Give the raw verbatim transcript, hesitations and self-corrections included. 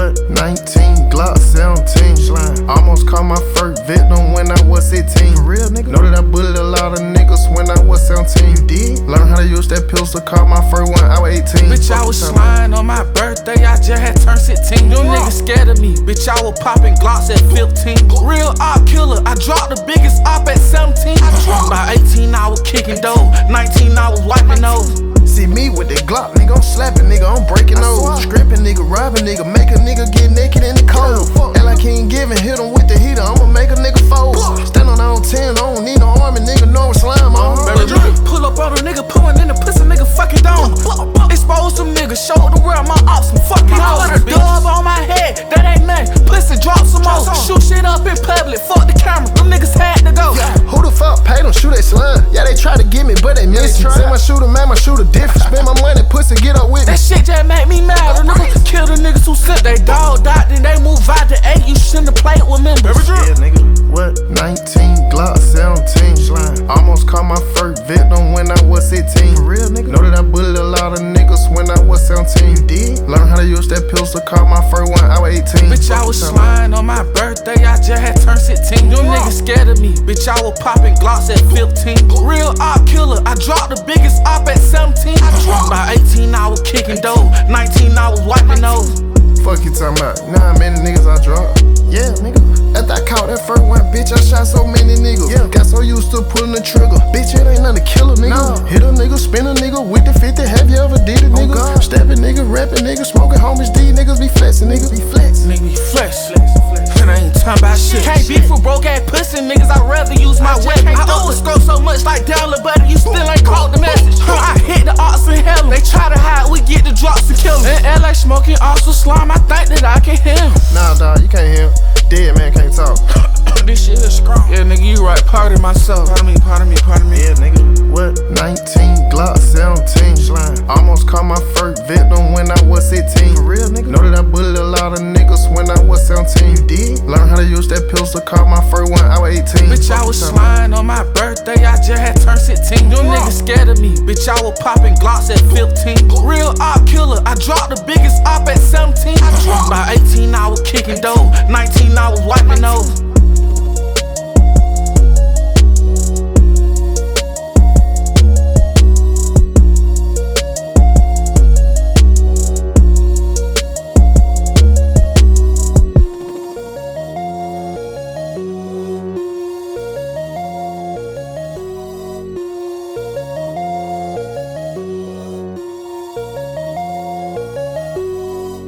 What? nineteen, Glock seventeen. Slime. Almost caught my first victim when I was eighteen. For real, nigga? Know that I bullied a lot of niggas when I was seventeen. You did? Learn how to use that pistol, caught my first one, I was eighteen. Bitch, I was slime on my birthday, I just had turned sixteen. Them niggas scared of me, bitch, I was popping Glocks at fifteen. Real op killer, I dropped the biggest op at seventeen. By eighteen, I was kicking dough, nineteen, I was wiping nose. See me with that Glock, nigga, I'm slapping, nigga, I'm breaking nose. Stripping, nigga, robbing, nigga, make a nigga get naked in the cold. Act like he ain't giving, hit him with the heater, I'ma make a nigga fold. Stand on on ten, I don't need no army, nigga, know I'm slime on. Pull up on a nigga, put one in the pussy, nigga, fuck it down. Expose some niggas, show the world my ops, some fucking hoes. Put a dub on my head, that ain't nothing. Pussy, drop some more. Shoot shit up in public, fuck the camera, them niggas had to go. Yeah. Who the fuck paid them, shoot that slime? Yeah, they try to get me, but they miss me. Say my shooter, man, my shooter different. Spend my money, pussy, get up with me. That shit just make me mad. A nigga kill the niggas who sent they dog out, then they move out to eight. You shouldn't have played with members. Yeah, nigga. What? nineteen, Glock seventeen. Slime. Almost caught my first victim when I was eighteen. For real, nigga? Know that I bullied a lot of niggas when I was seventeen. You did? Learn how to use that pistol, caught my first one, I was eighteen. Bitch, I was slime on my birthday, I just had turned sixteen. Them niggas scared of me, bitch, I was popping Glocks at fifteen. Real op killer, I dropped the biggest op at seventeen. By eighteen, I was kicking dough, nineteen, I was wiping nose. Fuck you talking about? Know how many niggas I dropped? Yeah, nigga. After I caught that first one, bitch, I shot so many niggas. Yeah. Got so used to pulling the trigger. Bitch, it ain't nothing to kill a nigga. No. Hit a nigga, spin a nigga with the fifty. Have you ever did it, nigga? Oh, Stabbing nigga, rapping nigga, smoking homies. These niggas be flexing, niggas be flexing. Nigga be flex. And I ain't talking about shit. Can't beef for broke ass pussy niggas, I'd rather use my weapon. I overscope so much like Dollar Butter, you still ain't caught the message. I hit the ox in hell. They try to hide, we get the drops to kill them. In L A smoking also slime, I think that I can hear him. Nah, dawg, you can't hear him. Dead man can't talk. This shit is strong. Yeah, nigga, you right. Pardon myself. Pardon me, pardon me, pardon me. Yeah, nigga. What? nineteen, Glock seventeen. Slime. Almost caught my first victim when I was eighteen. For real, nigga? Know that I bullied a lot of niggas when I was seventeen. You did? Learn how to use that pistol, caught my first one, I was eighteen. Bitch, I was slime on my birthday, I just had turned sixteen. Them niggas scared of me, bitch, I was popping Glocks at fifteen. Real op killer, I dropped the biggest op at seventeen. By eighteen, I was kicking dough, nineteen, I was wiping nose.